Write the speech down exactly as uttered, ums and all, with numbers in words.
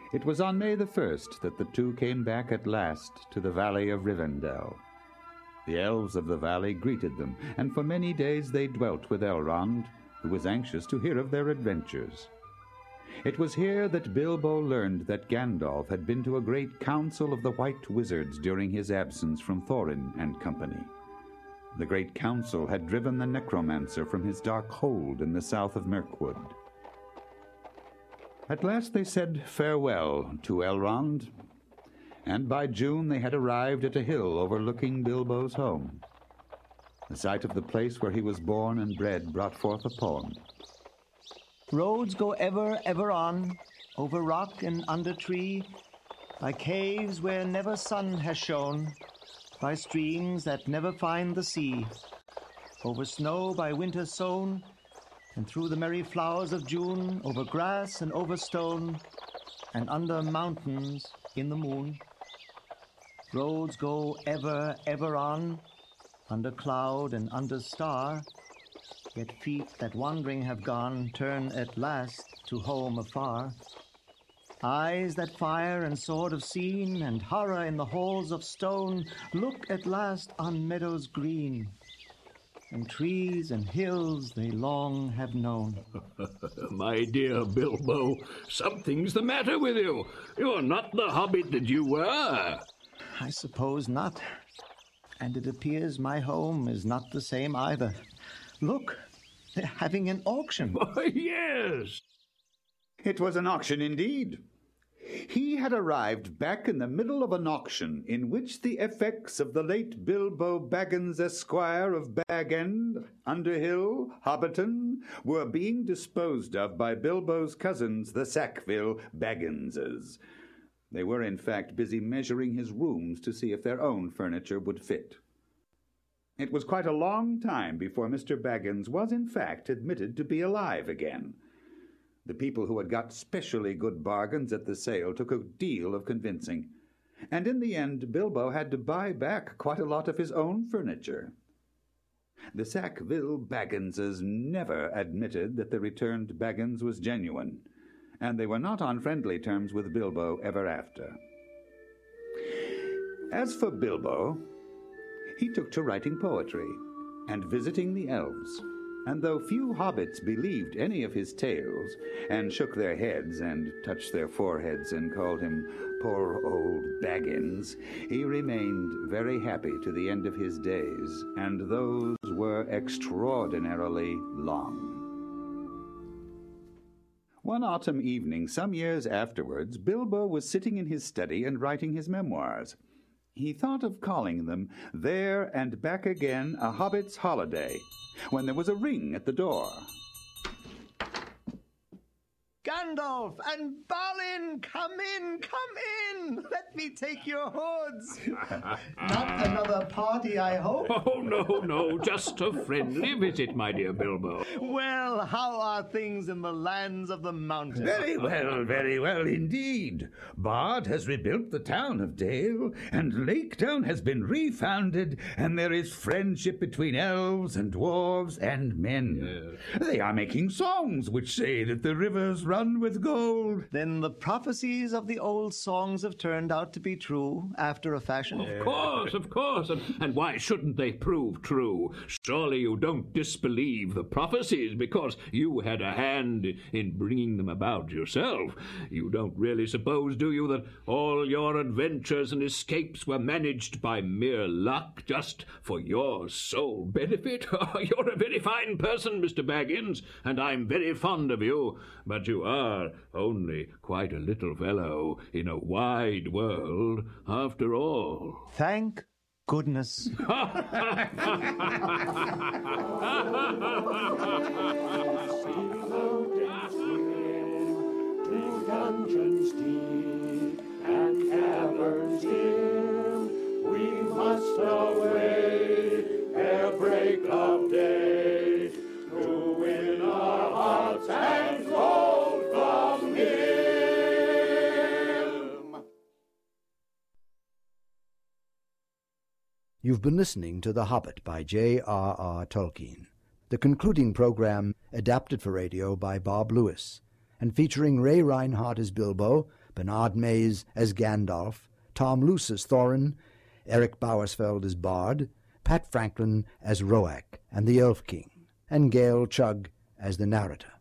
It was on May the first that the two came back at last to the valley of Rivendell. The elves of the valley greeted them, and for many days they dwelt with Elrond, who was anxious to hear of their adventures. It was here that Bilbo learned that Gandalf had been to a great council of the White Wizards during his absence from Thorin and company. The great council had driven the necromancer from his dark hold in the south of Mirkwood. At last they said farewell to Elrond, and by June they had arrived at a hill overlooking Bilbo's home. The sight of the place where he was born and bred brought forth a poem. Roads go ever, ever on, over rock and under tree, by caves where never sun has shone, by streams that never find the sea, over snow by winter sown, and through the merry flowers of June, over grass and over stone, and under mountains in the moon. Roads go ever, ever on, under cloud and under star, yet feet that wandering have gone turn at last to home afar. Eyes that fire and sword have seen, and horror in the halls of stone, look at last on meadows green, and trees and hills they long have known. My dear Bilbo, something's the matter with you. You're not the hobbit that you were. I suppose not. And it appears my home is not the same either. Look, they're having an auction. Why, yes. It was an auction indeed. He had arrived back in the middle of an auction in which the effects of the late Bilbo Baggins, Esquire of Bag End, Underhill, Hobbiton, were being disposed of by Bilbo's cousins, the Sackville Bagginses. They were, in fact, busy measuring his rooms to see if their own furniture would fit. It was quite a long time before Mister Baggins was, in fact, admitted to be alive again. The people who had got specially good bargains at the sale took a deal of convincing, and in the end Bilbo had to buy back quite a lot of his own furniture. The Sackville Bagginses never admitted that the returned Baggins was genuine, and they were not on friendly terms with Bilbo ever after. As for Bilbo, he took to writing poetry and visiting the elves, and though few hobbits believed any of his tales, and shook their heads and touched their foreheads and called him poor old Baggins, he remained very happy to the end of his days, and those were extraordinarily long. One autumn evening, some years afterwards, Bilbo was sitting in his study and writing his memoirs. He thought of calling them There and Back Again, A Hobbit's Holiday, when there was a ring at the door. Gandalf and Balin, come in, come in! Let me take your hoods. Not another party, I hope? Oh, no, no, just a friendly visit, my dear Bilbo. Well, how are things in the lands of the mountains? Very well, very well indeed. Bard has rebuilt the town of Dale, and Laketown has been refounded, and there is friendship between elves and dwarves and men. Yes. They are making songs which say that the rivers run with gold. Then the prophecies of the old songs have turned out to be true, after a fashion. Of course, of course. And, and why shouldn't they prove true? Surely you don't disbelieve the prophecies because you had a hand in bringing them about yourself. You don't really suppose, do you, that all your adventures and escapes were managed by mere luck, just for your sole benefit? You're a very fine person, Mister Baggins, and I'm very fond of you, but you are only quite a little fellow in a wide world, after all. Thank goodness. Dungeons deep and caverns dim, we must away ere break of day to win our hearts and gold from him. You've been listening to The Hobbit by J R R Tolkien, the concluding program adapted for radio by Bob Lewis, and featuring Ray Reinhardt as Bilbo, Bernard Mays as Gandalf, Tom Luce as Thorin, Eric Bowersfeld as Bard, Pat Franklin as Roak and the Elf King, and Gail Chugg as the narrator.